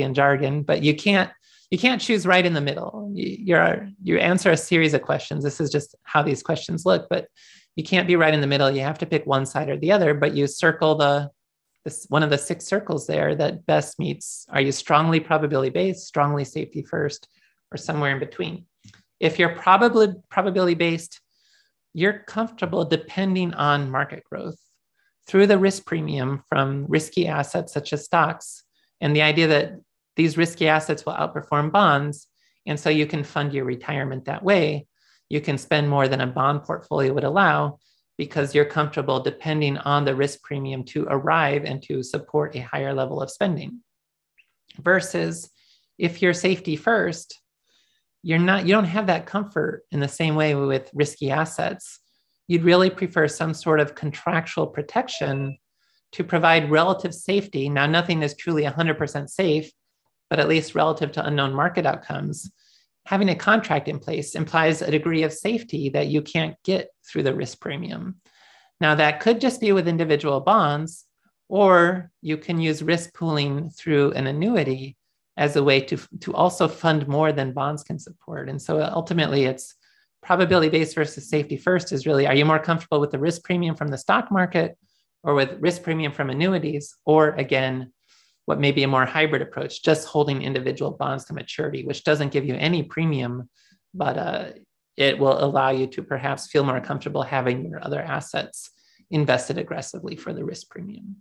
Machiavellian jargon, but you can't choose right in the middle. You answer a series of questions. This is just how these questions look, but you can't be right in the middle. You have to pick one side or the other, but you circle one of the 6 circles there that best meets, are you strongly probability-based, strongly safety first, or somewhere in between? If you're probability-based, you're comfortable depending on market growth through the risk premium from risky assets such as stocks, and the idea that these risky assets will outperform bonds, and so you can fund your retirement that way. You can spend more than a bond portfolio would allow because you're comfortable depending on the risk premium to arrive and to support a higher level of spending. Versus if you're safety first, you don't have that comfort in the same way with risky assets. You'd really prefer some sort of contractual protection to provide relative safety. Now, nothing is truly 100% safe, but at least relative to unknown market outcomes. Having a contract in place implies a degree of safety that you can't get through the risk premium. Now, that could just be with individual bonds, or you can use risk pooling through an annuity as a way to also fund more than bonds can support. And so ultimately, it's probability-based versus safety first is really, are you more comfortable with the risk premium from the stock market or with risk premium from annuities? Or again, what may be a more hybrid approach, just holding individual bonds to maturity, which doesn't give you any premium, but it will allow you to perhaps feel more comfortable having your other assets invested aggressively for the risk premium.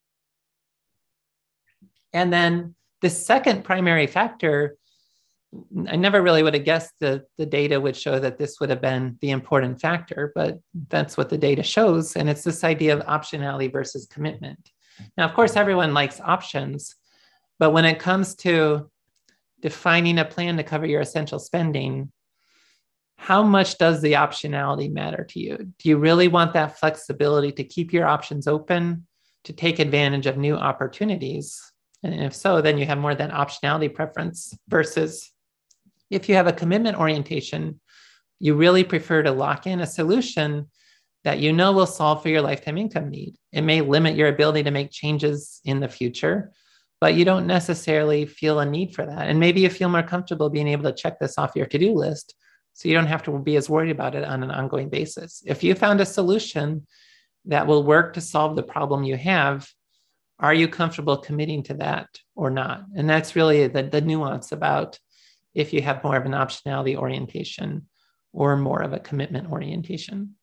And then the second primary factor, I never really would have guessed the data would show that this would have been the important factor, but that's what the data shows. And it's this idea of optionality versus commitment. Now, of course, everyone likes options, but when it comes to defining a plan to cover your essential spending, how much does the optionality matter to you? Do you really want that flexibility to keep your options open, to take advantage of new opportunities? And if so, then you have more than optionality preference versus if you have a commitment orientation, you really prefer to lock in a solution that you know will solve for your lifetime income need. It may limit your ability to make changes in the future, but you don't necessarily feel a need for that. And maybe you feel more comfortable being able to check this off your to-do list so you don't have to be as worried about it on an ongoing basis. If you found a solution that will work to solve the problem you have, are you comfortable committing to that or not? And that's really the nuance about if you have more of an optionality orientation or more of a commitment orientation.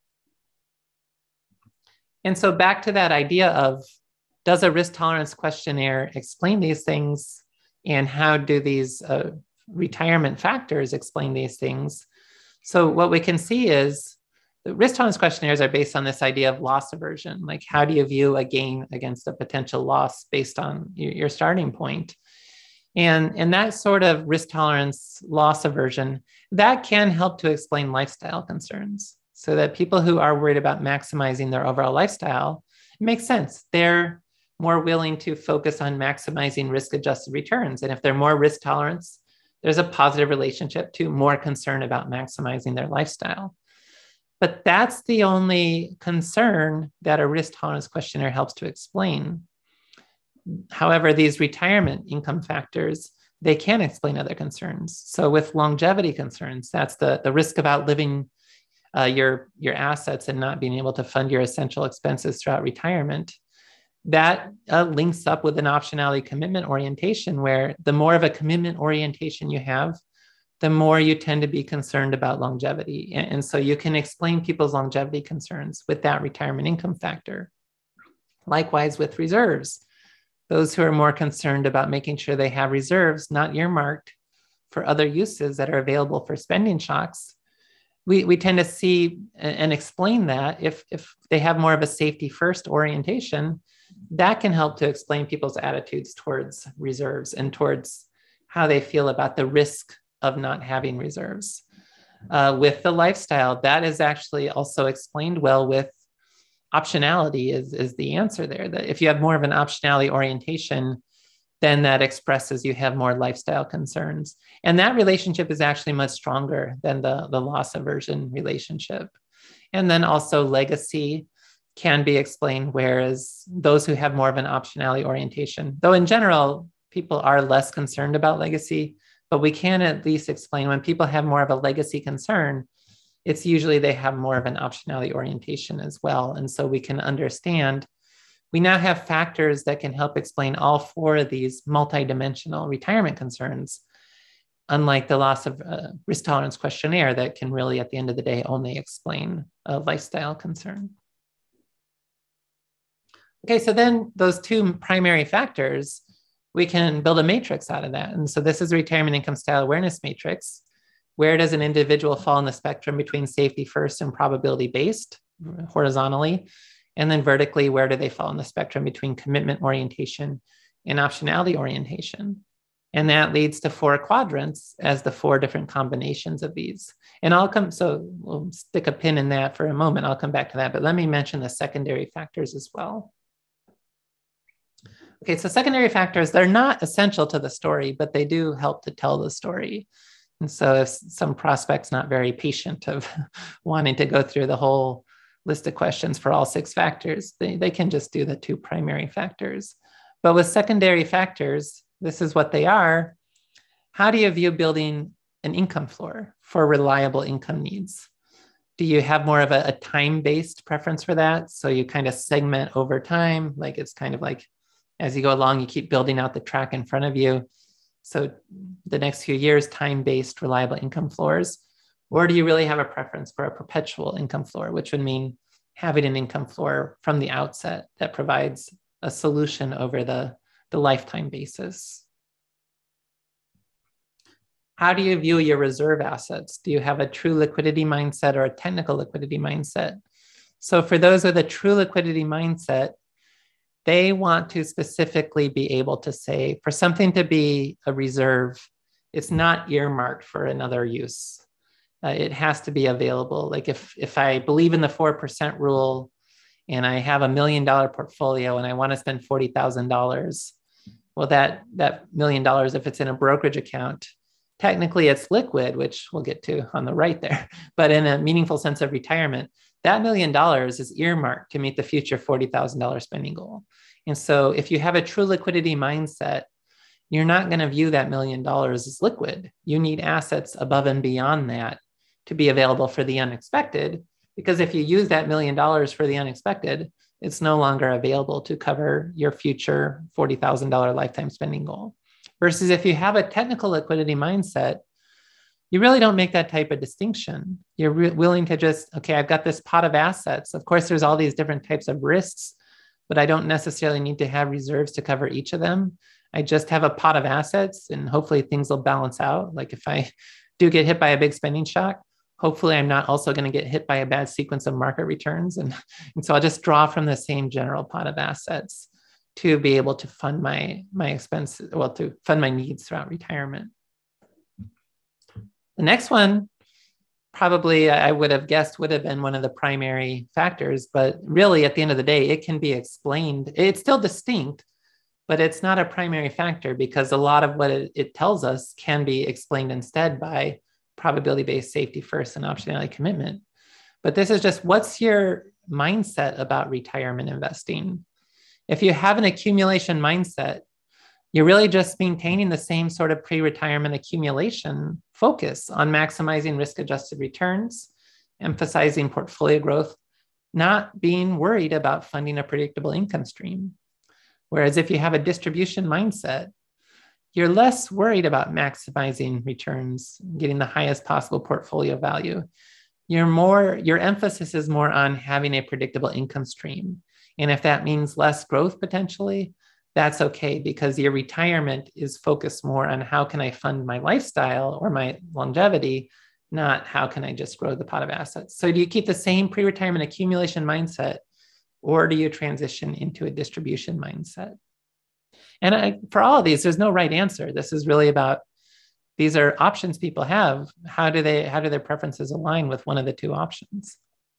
And so back to that idea of, does a risk tolerance questionnaire explain these things? And how do these retirement factors explain these things? So what we can see is the risk tolerance questionnaires are based on this idea of loss aversion. Like, how do you view a gain against a potential loss based on your starting point? And that sort of risk tolerance loss aversion, that can help to explain lifestyle concerns. So that people who are worried about maximizing their overall lifestyle, it makes sense. They're more willing to focus on maximizing risk-adjusted returns. And if they're more risk tolerance, there's a positive relationship to more concern about maximizing their lifestyle. But that's the only concern that a risk tolerance questionnaire helps to explain. However, these retirement income factors, they can explain other concerns. So with longevity concerns, that's the risk of outliving your assets and not being able to fund your essential expenses throughout retirement. That links up with an optionality commitment orientation, where the more of a commitment orientation you have, the more you tend to be concerned about longevity. And so you can explain people's longevity concerns with that retirement income factor. Likewise with reserves. Those who are more concerned about making sure they have reserves not earmarked for other uses that are available for spending shocks, we tend to see and explain that if they have more of a safety first orientation, that can help to explain people's attitudes towards reserves and towards how they feel about the risk of not having reserves. With the lifestyle, that is actually also explained well with optionality is the answer there. That if you have more of an optionality orientation, then that expresses you have more lifestyle concerns. And that relationship is actually much stronger than the loss aversion relationship. And then also legacy can be explained, whereas those who have more of an optionality orientation, though in general, people are less concerned about legacy, but we can at least explain when people have more of a legacy concern, it's usually they have more of an optionality orientation as well. And so we can understand, we now have factors that can help explain all four of these multidimensional retirement concerns, unlike the loss of risk tolerance questionnaire that can really, at the end of the day, only explain a lifestyle concern. Okay, so then those two primary factors, we can build a matrix out of that. And so this is a retirement income style awareness matrix. Where does an individual fall in the spectrum between safety first and probability based horizontally? And then vertically, where do they fall in the spectrum between commitment orientation and optionality orientation? And that leads to 4 quadrants as the 4 different combinations of these. And so we'll stick a pin in that for a moment. I'll come back to that, but let me mention the secondary factors as well. Okay, so secondary factors, they're not essential to the story, but they do help to tell the story. And so if some prospect's not very patient of wanting to go through the whole list of questions for all 6 factors, they can just do the 2 primary factors. But with secondary factors, this is what they are. How do you view building an income floor for reliable income needs? Do you have more of a time-based preference for that? So you kind of segment over time, like it's kind of like as you go along, you keep building out the track in front of you. So the next few years, time-based reliable income floors, or do you really have a preference for a perpetual income floor, which would mean having an income floor from the outset that provides a solution over the lifetime basis? How do you view your reserve assets? Do you have a true liquidity mindset or a technical liquidity mindset? So for those with a true liquidity mindset, they want to specifically be able to say, for something to be a reserve, it's not earmarked for another use. It has to be available. Like if I believe in the 4% rule and I have $1 million portfolio and I want to spend $40,000, well, that $1 million, if it's in a brokerage account, technically it's liquid, which we'll get to on the right there. But in a meaningful sense of retirement, that $1 million is earmarked to meet the future $40,000 spending goal. And so if you have a true liquidity mindset, you're not going to view that $1 million as liquid. You need assets above and beyond that to be available for the unexpected, because if you use that $1 million for the unexpected, it's no longer available to cover your future $40,000 lifetime spending goal. Versus if you have a technical liquidity mindset, you really don't make that type of distinction. You're willing to just, okay, I've got this pot of assets. Of course, there's all these different types of risks, but I don't necessarily need to have reserves to cover each of them. I just have a pot of assets and hopefully things will balance out. Like if I do get hit by a big spending shock, hopefully I'm not also going to get hit by a bad sequence of market returns. And so I'll just draw from the same general pot of assets to be able to fund my expenses, well, to fund my needs throughout retirement. The next one, probably I would have guessed would have been one of the primary factors, but really at the end of the day, it can be explained. It's still distinct, but it's not a primary factor because a lot of what it tells us can be explained instead by probability-based safety first and optionality commitment. But this is just, what's your mindset about retirement investing? If you have an accumulation mindset, you're really just maintaining the same sort of pre-retirement accumulation focus on maximizing risk-adjusted returns, emphasizing portfolio growth, not being worried about funding a predictable income stream. Whereas if you have a distribution mindset, you're less worried about maximizing returns, getting the highest possible portfolio value. Your emphasis is more on having a predictable income stream. And if that means less growth potentially, that's okay, because your retirement is focused more on how can I fund my lifestyle or my longevity, not how can I just grow the pot of assets. So do you keep the same pre-retirement accumulation mindset, or do you transition into a distribution mindset? And for all of these, there's no right answer. This is really about, these are options people have. How do their preferences align with one of the 2 options?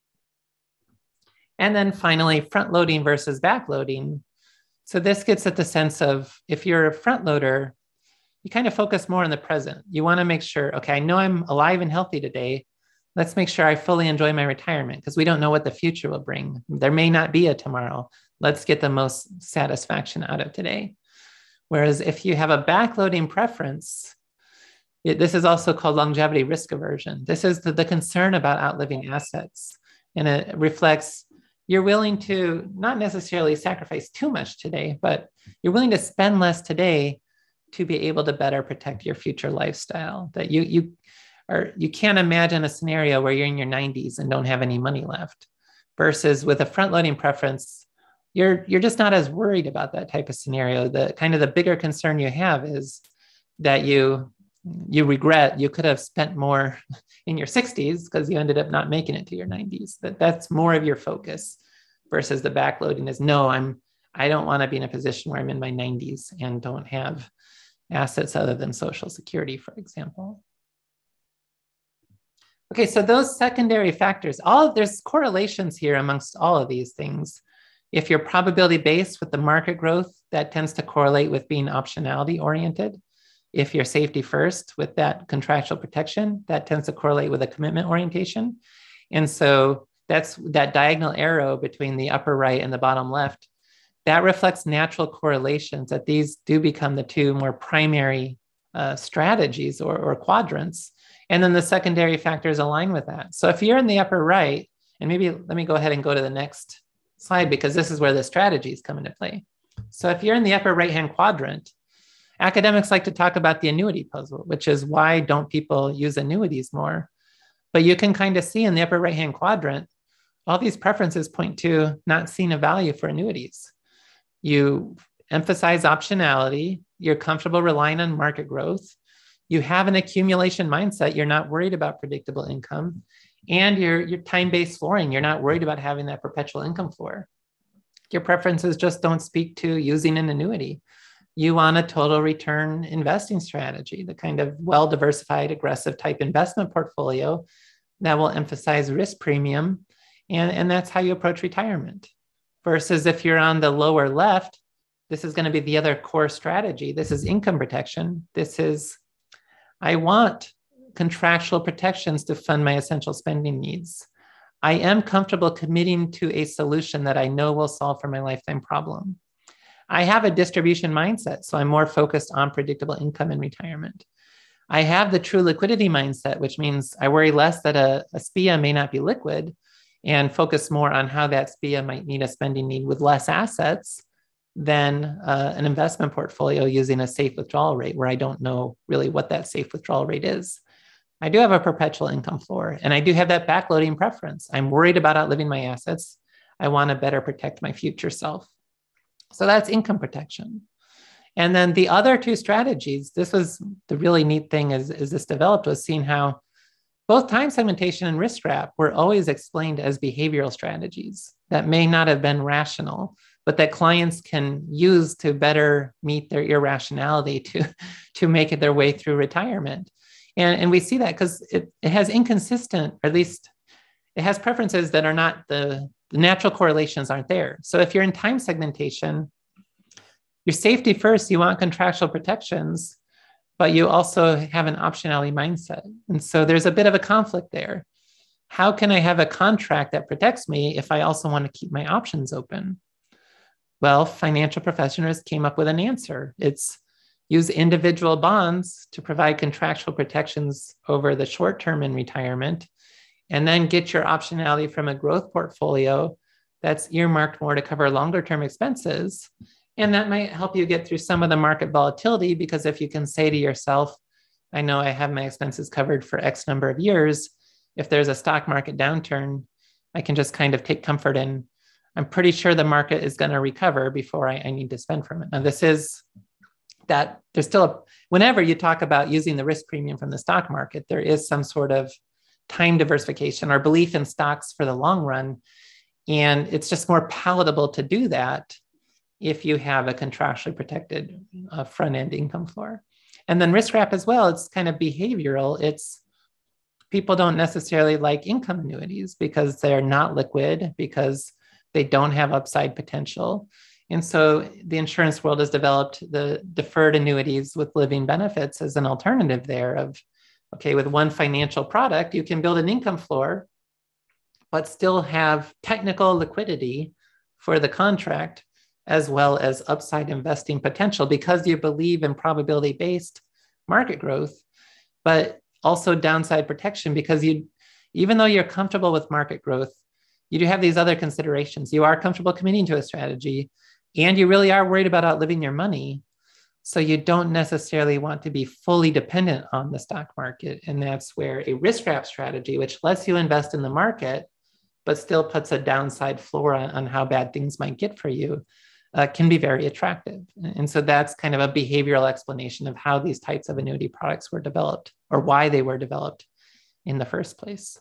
And then finally, front loading versus back loading. So this gets at the sense of, if you're a front loader, you kind of focus more on the present. You want to make sure, okay, I know I'm alive and healthy today. Let's make sure I fully enjoy my retirement, because we don't know what the future will bring. There may not be a tomorrow. Let's get the most satisfaction out of today. Whereas if you have a backloading preference, this is also called longevity risk aversion. This is the concern about outliving assets. And it reflects you're willing to not necessarily sacrifice too much today, but you're willing to spend less today to be able to better protect your future lifestyle. That you can't imagine a scenario where you're in your 90s and don't have any money left, versus with a front-loading preference, you're just not as worried about that type of scenario. The bigger concern you have is that you regret you could have spent more in your 60s because you ended up not making it to your 90s. That's more of your focus, versus the backloading is, no, I don't want to be in a position where I'm in my 90s and don't have assets other than Social Security, for example. Okay, so those secondary factors, there's correlations here amongst all of these things. If you're probability based with the market growth, that tends to correlate with being optionality oriented. If you're safety first with that contractual protection, that tends to correlate with a commitment orientation. And so that's that diagonal arrow between the upper right and the bottom left. That reflects natural correlations, that these do become the two more primary strategies or quadrants. And then the secondary factors align with that. So if you're in the upper right, and maybe let me go ahead and go to the next slide, because this is where the strategies come into play. So if you're in the upper right-hand quadrant, academics like to talk about the annuity puzzle, which is why don't people use annuities more? But you can kind of see in the upper right-hand quadrant, all these preferences point to not seeing a value for annuities. You emphasize optionality, you're comfortable relying on market growth, you have an accumulation mindset, you're not worried about predictable income, and you're time-based flooring, you're not worried about having that perpetual income floor. Your preferences just don't speak to using an annuity. You want a total return investing strategy, the kind of well-diversified, aggressive type investment portfolio that will emphasize risk premium. And that's how you approach retirement. Versus if you're on the lower left, this is going to be the other core strategy. This is income protection. This is, I want contractual protections to fund my essential spending needs. I am comfortable committing to a solution that I know will solve for my lifetime problem. I have a distribution mindset, so I'm more focused on predictable income in retirement. I have the true liquidity mindset, which means I worry less that a SPIA may not be liquid and focus more on how that SPIA might meet a spending need with less assets than an investment portfolio using a safe withdrawal rate where I don't know really what that safe withdrawal rate is. I do have a perpetual income floor, and I do have that backloading preference. I'm worried about outliving my assets. I want to better protect my future self. So that's income protection. And then the other two strategies, this was the really neat thing as this developed, was seeing how both time segmentation and risk wrap were always explained as behavioral strategies that may not have been rational, but that clients can use to better meet their irrationality to make it their way through retirement. And we see that because it has inconsistent, or at least it has preferences that are not the natural correlations aren't there. So if you're in time segmentation, you're safety first, you want contractual protections, but you also have an optionality mindset. And so there's a bit of a conflict there. How can I have a contract that protects me if I also want to keep my options open? Well, financial professionals came up with an answer. It's use individual bonds to provide contractual protections over the short term in retirement, and then get your optionality from a growth portfolio that's earmarked more to cover longer term expenses. And that might help you get through some of the market volatility, because if you can say to yourself, I know I have my expenses covered for X number of years, if there's a stock market downturn, I can just kind of take comfort in, I'm pretty sure the market is going to recover before I need to spend from it. Now, this is that there's still, whenever you talk about using the risk premium from the stock market, there is some sort of time diversification or belief in stocks for the long run. And it's just more palatable to do that if you have a contractually protected front-end income floor. And then risk wrap as well, it's kind of behavioral. It's people don't necessarily like income annuities because they're not liquid, because they don't have upside potential. And so the insurance world has developed the deferred annuities with living benefits as an alternative there of, okay, with one financial product, you can build an income floor, but still have technical liquidity for the contract as well as upside investing potential because you believe in probability-based market growth, but also downside protection because even though you're comfortable with market growth, you do have these other considerations. You are comfortable committing to a strategy and you really are worried about outliving your money. So you don't necessarily want to be fully dependent on the stock market. And that's where a risk wrap strategy, which lets you invest in the market, but still puts a downside floor on how bad things might get for you, can be very attractive. And so that's kind of a behavioral explanation of how these types of annuity products were developed or why they were developed in the first place.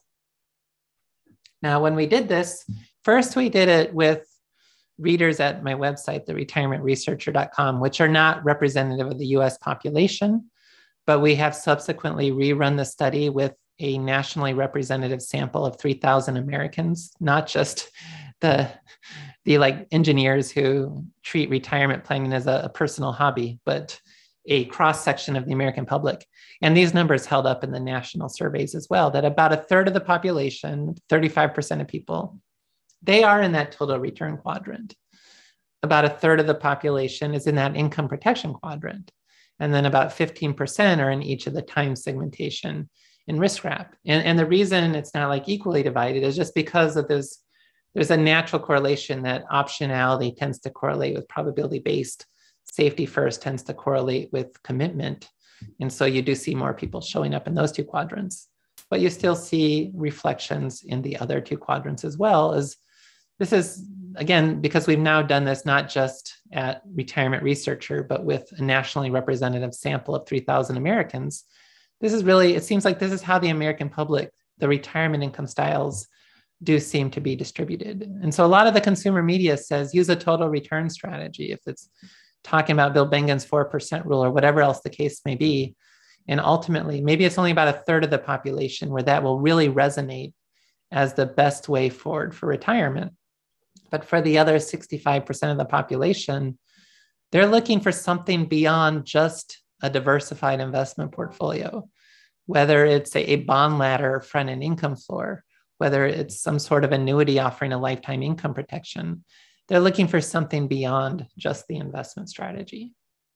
Now, when we did this, first we did it with readers at my website, theretirementresearcher.com, which are not representative of the US population, but we have subsequently rerun the study with a nationally representative sample of 3,000 Americans, not just the like engineers who treat retirement planning as a personal hobby, but a cross-section of the American public. And these numbers held up in the national surveys as well, that about a third of the population, 35% of people, they are in that total return quadrant. About a third of the population is in that income protection quadrant. And then about 15% are in each of the time segmentation and risk wrap. And the reason it's not like equally divided is just because of there's a natural correlation that optionality tends to correlate with probability-based. Safety first tends to correlate with commitment. And so you do see more people showing up in those two quadrants, but you still see reflections in the other two quadrants as well. As this is, again, because we've now done this not just at Retirement Researcher, but with a nationally representative sample of 3,000 Americans. This is really, it seems like this is how the American public, the retirement income styles do seem to be distributed. And so a lot of the consumer media says use a total return strategy if it's talking about Bill Bengen's 4% rule or whatever else the case may be. And ultimately, maybe it's only about a third of the population where that will really resonate as the best way forward for retirement. But for the other 65% of the population, they're looking for something beyond just a diversified investment portfolio, whether it's a bond ladder front-end income floor, whether it's some sort of annuity offering a lifetime income protection. They're looking for something beyond just the investment strategy.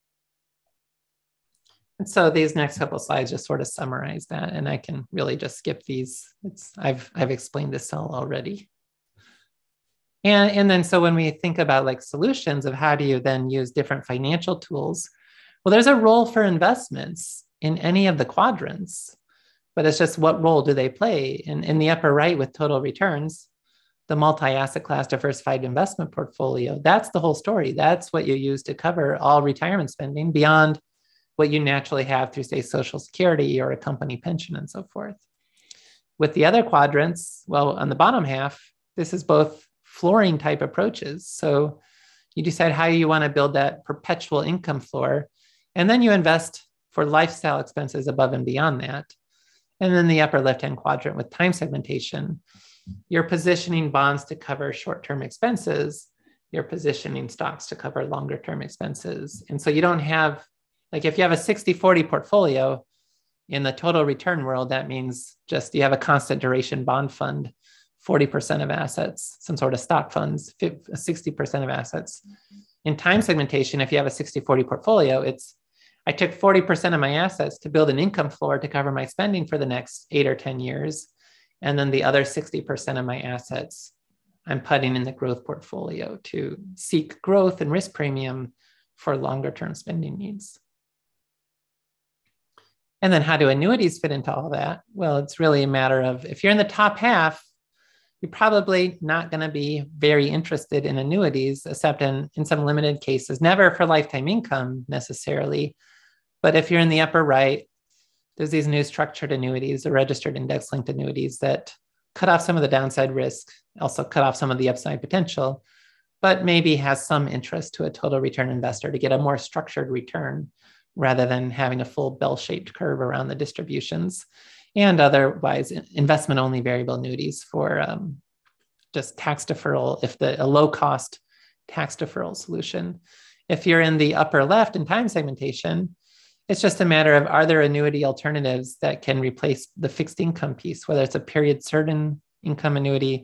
And so these next couple of slides just sort of summarize that, and I can really just skip these. I've explained this all already. And then so when we think about like solutions of how do you then use different financial tools, well, there's a role for investments in any of the quadrants, but it's just what role do they play? In the upper right with total returns, the multi-asset class diversified investment portfolio, that's the whole story. That's what you use to cover all retirement spending beyond what you naturally have through, say, Social Security or a company pension and so forth. With the other quadrants, well, on the bottom half, this is both flooring type approaches. So you decide how you want to build that perpetual income floor, and then you invest for lifestyle expenses above and beyond that. And then the upper left-hand quadrant with time segmentation, you're positioning bonds to cover short-term expenses, you're positioning stocks to cover longer-term expenses. And so you don't have, like if you have a 60-40 portfolio in the total return world, that means just you have a constant duration bond fund, 40% of assets, some sort of stock funds, 60% of assets. In time segmentation, if you have a 60-40 portfolio, it's I took 40% of my assets to build an income floor to cover my spending for the next 8 or 10 years. And then the other 60% of my assets, I'm putting in the growth portfolio to seek growth and risk premium for longer term spending needs. And then how do annuities fit into all that? Well, it's really a matter of if you're in the top half, you're probably not going to be very interested in annuities, except in some limited cases, never for lifetime income necessarily. But if you're in the upper right, there's these new structured annuities, the registered index-linked annuities that cut off some of the downside risk, also cut off some of the upside potential, but maybe has some interest to a total return investor to get a more structured return rather than having a full bell-shaped curve around the distributions, and otherwise investment-only variable annuities for just tax deferral, if a low-cost tax deferral solution. If you're in the upper left in time segmentation, it's just a matter of, are there annuity alternatives that can replace the fixed income piece, whether it's a period certain income annuity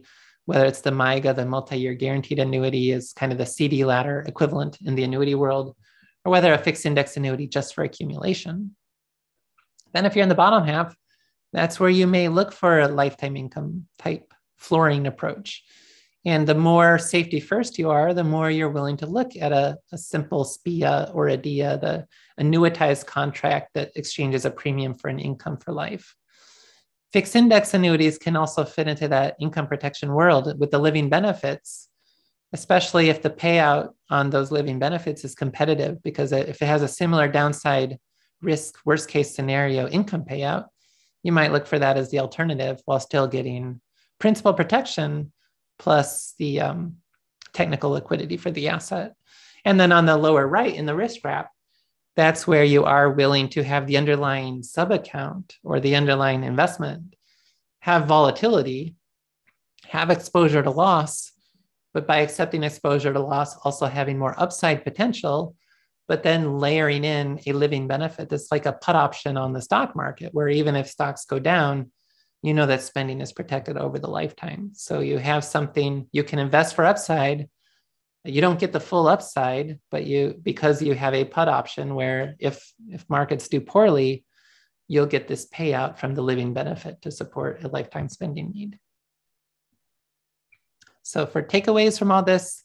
whether it's the MYGA, the multi-year guaranteed annuity is kind of the CD ladder equivalent in the annuity world, or whether a fixed index annuity just for accumulation. Then if you're in the bottom half, that's where you may look for a lifetime income type flooring approach. And the more safety first you are, the more you're willing to look at a simple SPIA or a DIA, the annuitized contract that exchanges a premium for an income for life. Fixed index annuities can also fit into that income protection world with the living benefits, especially if the payout on those living benefits is competitive, because if it has a similar downside risk, worst case scenario income payout, you might look for that as the alternative while still getting principal protection plus the technical liquidity for the asset. And then on the lower right in the risk wrap, that's where you are willing to have the underlying sub-account or the underlying investment have volatility, have exposure to loss, but by accepting exposure to loss, also having more upside potential, but then layering in a living benefit that's like a put option on the stock market, where even if stocks go down, you know that spending is protected over the lifetime. So you have something you can invest for upside. You don't get the full upside, but because you have a put option where if markets do poorly, you'll get this payout from the living benefit to support a lifetime spending need. So for takeaways from all this,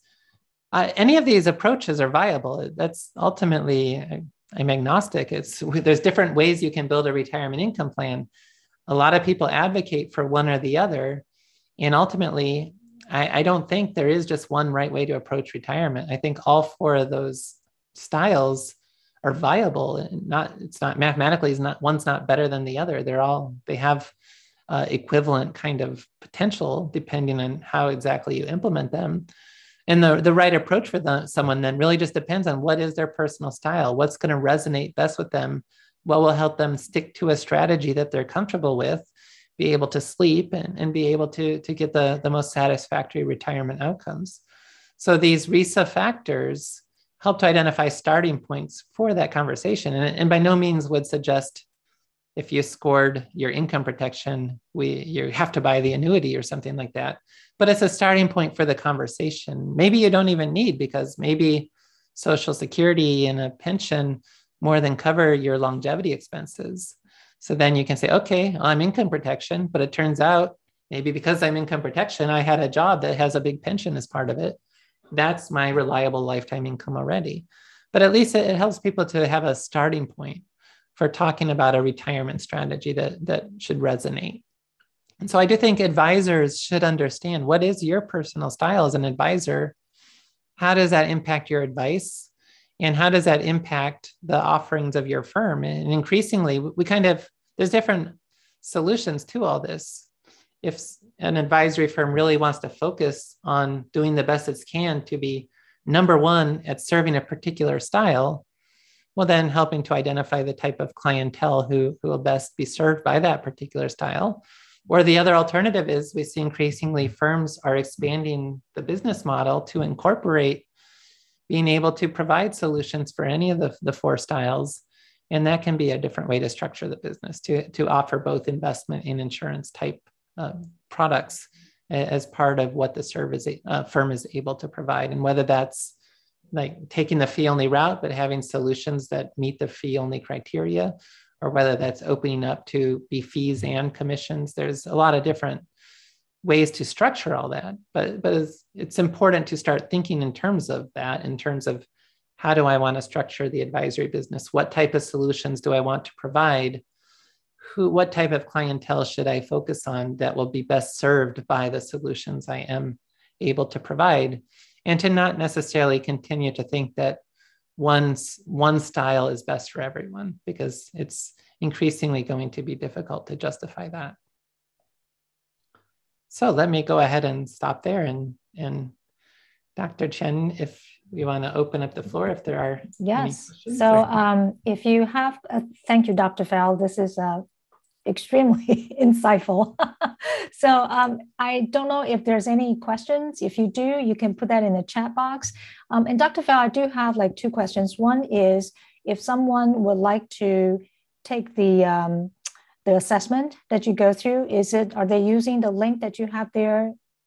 any of these approaches are viable. That's ultimately, I'm agnostic. There's different ways you can build a retirement income plan. A lot of people advocate for one or the other. And ultimately, I don't think there is just one right way to approach retirement. I think all four of those styles are viable. And it's not mathematically, one's not better than the other. They have equivalent kind of potential depending on how exactly you implement them. And the right approach for someone then really just depends on what is their personal style, what's going to resonate best with them, what will help them stick to a strategy that they're comfortable with, be able to sleep and be able to get the most satisfactory retirement outcomes. So these RISA factors help to identify starting points for that conversation. And by no means would suggest if you scored your income protection, you have to buy the annuity or something like that. But it's a starting point for the conversation. Maybe you don't even need, because maybe Social Security and a pension more than cover your longevity expenses. So then you can say, okay, I'm income protection, but it turns out maybe because I'm income protection, I had a job that has a big pension as part of it. That's my reliable lifetime income already. But at least it helps people to have a starting point for talking about a retirement strategy that should resonate. And so I do think advisors should understand, what is your personal style as an advisor? How does that impact your advice? And how does that impact the offerings of your firm? And increasingly, there's different solutions to all this. If an advisory firm really wants to focus on doing the best it can to be number one at serving a particular style, well, then helping to identify the type of clientele who will best be served by that particular style. Or the other alternative is we see increasingly firms are expanding the business model to incorporate being able to provide solutions for any of the four styles. And that can be a different way to structure the business, to offer both investment and insurance type products as part of what the firm is able to provide. And whether that's like taking the fee only route, but having solutions that meet the fee only criteria, or whether that's opening up to be fees and commissions. There's a lot of different ways to structure all that, but it's important to start thinking in terms of that, in terms of how do I want to structure the advisory business? What type of solutions do I want to provide? What type of clientele should I focus on that will be best served by the solutions I am able to provide? And to not necessarily continue to think that one style is best for everyone, because it's increasingly going to be difficult to justify that. So let me go ahead and stop there. And Dr. Chen, if we want to open up the floor, if there are any questions. So if you have, thank you, Dr. Fell. This is extremely insightful. So I don't know if there's any questions. If you do, you can put that in the chat box. And Dr. Fell, I do have like two questions. One is, if someone would like to take the assessment that you go through, are they using the link that you have there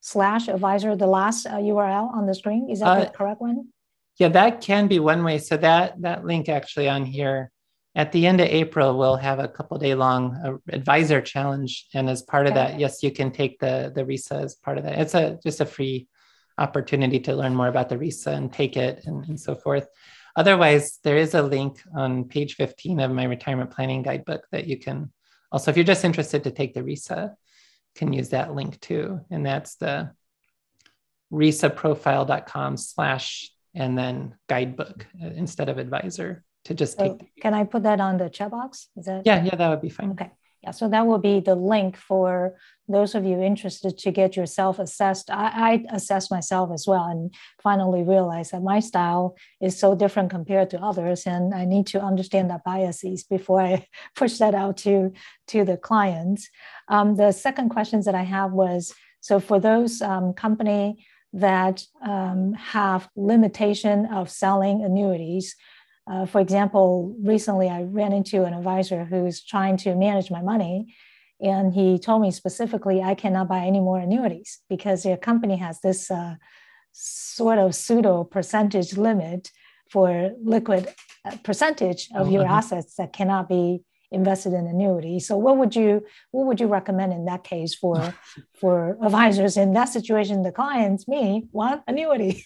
/advisor, the last URL on the screen. Is that the correct one? Yeah, that can be one way. So that link actually on here, at the end of April, we'll have a couple-day-long advisor challenge. And as part of that, yes, you can take the RISA as part of that. It's just a free opportunity to learn more about the RISA and take it and so forth. Otherwise, there is a link on page 15 of my retirement planning guidebook that you can also, if you're just interested to take the RISA, can use that link too. And that's the risaprofile.com/ and then guidebook instead of advisor to just take. Can I put that on the chat box? Is that? Yeah, that would be fine. Okay. Yeah, so that will be the link for those of you interested to get yourself assessed. I assessed myself as well and finally realized that my style is so different compared to others, and I need to understand the biases before I push that out to the clients. The second questions that I have was, so for those company that have limitation of selling annuities, for example, recently I ran into an advisor who's trying to manage my money, and he told me specifically, I cannot buy any more annuities because their company has this sort of pseudo percentage limit for liquid percentage of your assets that cannot be invested in annuities. So what would you recommend in that case for advisors in that situation? The clients, me, want annuity.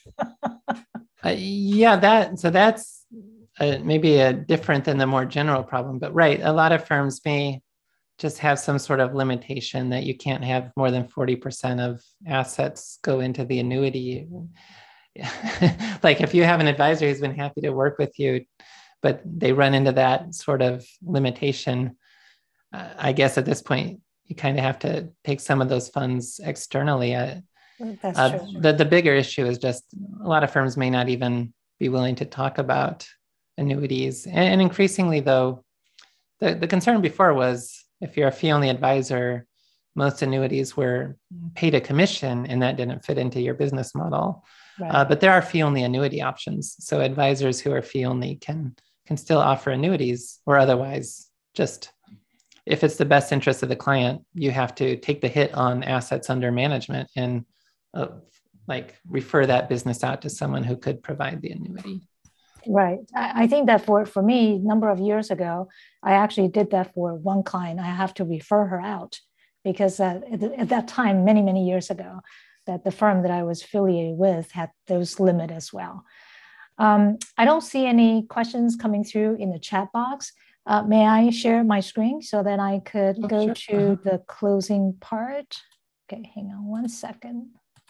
That's maybe a different than the more general problem, but right, a lot of firms may just have some sort of limitation that you can't have more than 40% of assets go into the annuity. Like if you have an advisor who's been happy to work with you, but they run into that sort of limitation, I guess at this point, you kind of have to take some of those funds externally. That's true. The bigger issue is just a lot of firms may not even be willing to talk about annuities. And increasingly, though, the concern before was if you're a fee-only advisor, most annuities were paid a commission, and that didn't fit into your business model. Right. But there are fee-only annuity options. So advisors who are fee-only can still offer annuities, or otherwise just, if it's the best interest of the client, you have to take the hit on assets under management and refer that business out to someone who could provide the annuity. Right. I think that for me, a number of years ago, I actually did that for one client. I have to refer her out because at that time, many, many years ago, that the firm that I was affiliated with had those limits as well. I don't see any questions coming through in the chat box. May I share my screen so that I could go to the closing part? Okay, hang on one second.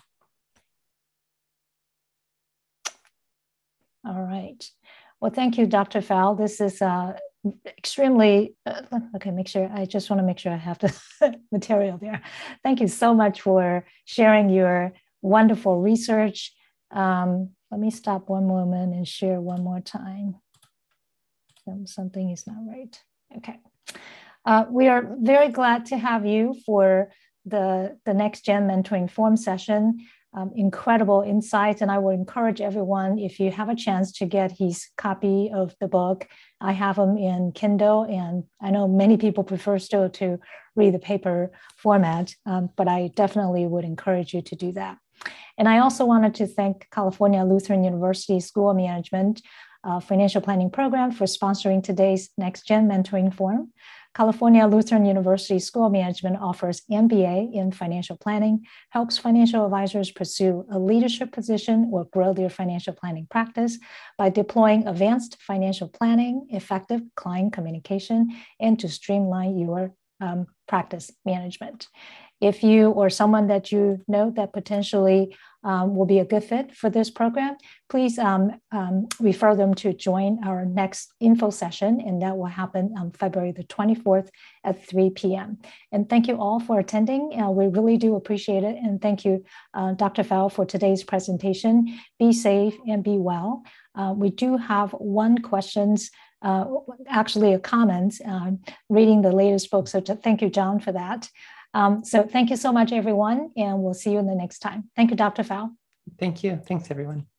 All right. Well, thank you, Dr. Pfau. This is extremely, okay, I just want to make sure I have the material there. Thank you so much for sharing your wonderful research. Let me stop one moment and share one more time. Something is not right. Okay. We are very glad to have you for the Next Gen Mentoring Forum session. Incredible insights, and I would encourage everyone, if you have a chance, to get his copy of the book. I have them in Kindle, and I know many people prefer still to read the paper format, but I definitely would encourage you to do that. And I also wanted to thank California Lutheran University School of Management Financial Planning Program for sponsoring today's Next Gen Mentoring Forum. California Lutheran University School of Management offers MBA in financial planning, helps financial advisors pursue a leadership position or grow their financial planning practice by deploying advanced financial planning, effective client communication, and to streamline your practice management. If you or someone that you know that potentially will be a good fit for this program, please refer them to join our next info session, and that will happen on February the 24th at 3 p.m. And thank you all for attending. We really do appreciate it. And thank you, Dr. Pfau, for today's presentation. Be safe and be well. We do have one question, actually a comment, reading the latest book. So thank you, John, for that. So thank you so much, everyone, and we'll see you in the next time. Thank you, Dr. Pfau. Thank you. Thanks, everyone.